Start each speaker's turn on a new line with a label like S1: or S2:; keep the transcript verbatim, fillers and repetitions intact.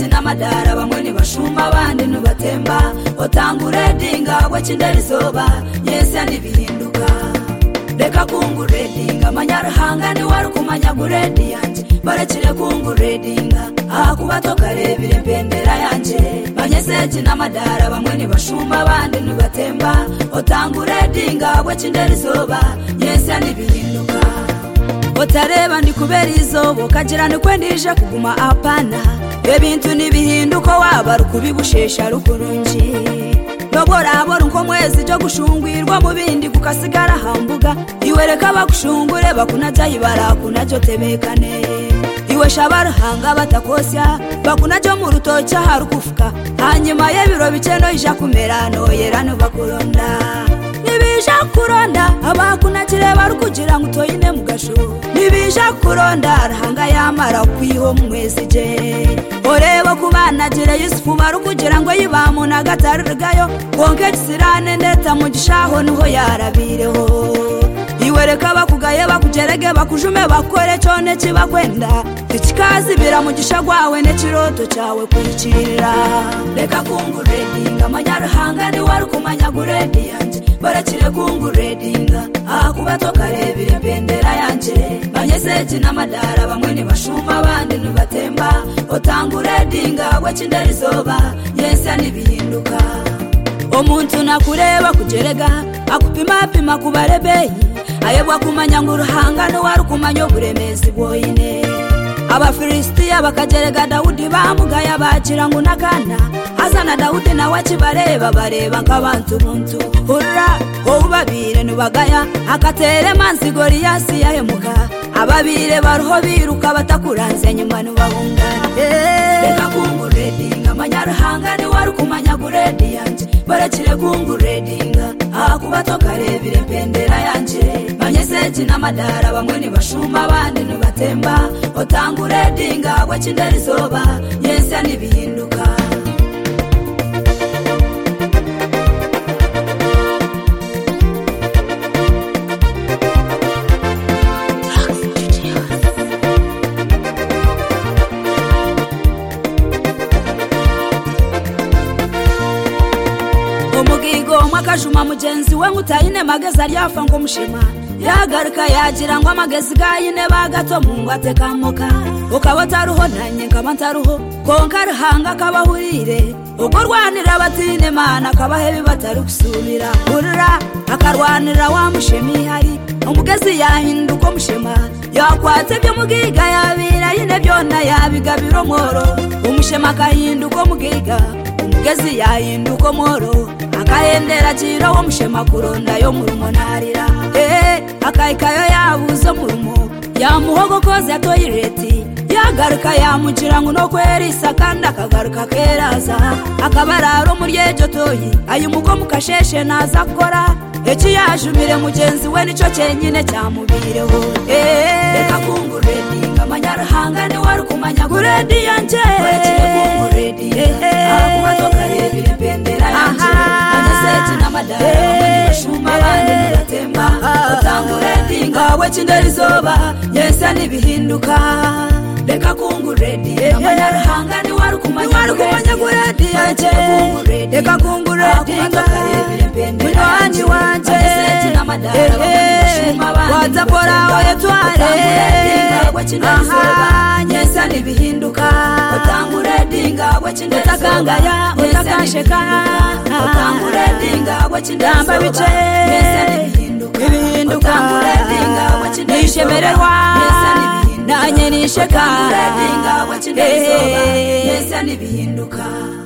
S1: Banyeseji n'amadara bamwe ni bashuma abandi nubatemba otanguredinga wekindera izoba yese nibihinduka reka kunguredinga manyarahanga ni wari kumanya guredi yanje barekire kunguredinga akuba tokarebire bendera yanje banyeseji n'amadara bamwe ni bashuma abandi nubatemba otanguredinga wekindera izoba yese nibihinduka otareba ndi kubera izobo kagira ni kwendije kuguma apana ebintu nibihinduko waba rukubibushesha rukurunji noborabora nko mwezi cyo gushungwirwa mu bindi kukasigara hambuga iwereka bakushungure bakunaja ibara kunajyo tebekane iwe shabarahanga batakosya bakunajyo mu rutocha harukufuka hanyuma y'ebiro biceno ija kumera no yerano bakuronda nibija kuronda abakunakire barukugira ngo toyine mugasho nibija kuronda arahanga yamara kwiho mwezi je oreba kubana gire Yusufu barukugira ngo yibamu na gatarurgayo konke gisirane ndeta mu gishaho niho yarabireho iwereka bakugaye bakugerege bakujume bakore cyone kibakwenda ikikazi bira mu gishagwawe ne kiroto cyawe kwikirira reka kunguredinga manyarahanga ni wari kumanya guredi yanje barakire kunguredinga akuba tokarebire bendera yanje banyeseji n'amadara bamwe ni bashuma abandi nubatemba otanguredinga wekindera izoba yese nibihinduka omuntu nakureba kugerega akupima pima kubarebeyi ayebwa kumanya nguruhanga no wari kumanya buremezi bwoyine abafilistiya bakagerega Dawudi bamugaya bagira ngo nakana azana Dawudi na wakibareba bareba nk'abantu buntu hurra obabire nubagaya akatere manzi Goliyasi yahemuka ababire baruho biruka batakuranze nyuma nubahunga reka kunguredinga manyarahanga ni wari kumanya guredi yanje barakire kunguredinga akuba tokarebire bendera yanje banyeseji n'amadara bamwe ni bashuma abandi nubatemba otanguredinga wekindera izoba yese nibihinduka Kajuma mugenzi we ngutayine mageza ryafa ngo mushima yagaruka yagira ngo amagezi gayine bagato mu ngatekamoka ukabota ruho nanye kabantaruho konka ruhanga kabahurire ugorwanira batine mana kabahebi batarusubira urura akarwanira wa mushemi hari umugezi yahinduko mushema yakwatse byo mugiga yabira yine byona yabigabiro moro umushema kahinduko mugiga umugezi yahinduko moro akaendera chiro wo mushema kuronda yo murumonarira eh akaikayo yabuzo murumo ya muhogo koze atoyireti yagaruka yamugira ngo no kwerisa kandi akagaruka keraza akabararo muri ejo toyi ayumuko mukasheshe naza kora eki yajumire mugenzi we nico cyenyine cyamubireho eh reka kunguredinga manyarahanga ni wari kumanya guredi yanje barekire kunguredi akuba tokarebire bendera yanje banyeseji n'amadara bamwe bashuma abandi nubatemba otanguredinga wekindera izoba yese nibihinduka reka kunguredinga manyarahanga ni wari kumanya guredi yanje reka kunguredinga mwani wanje banyeseji n'amadara bamwe bashuma abandi watapora oyetware aha yese nibihinduka otanguredinga wekindera izoba utakasheka otanguredinga wekindera bice ibihinduka nishemererwa nanye nisheka
S2: yese nibihinduka.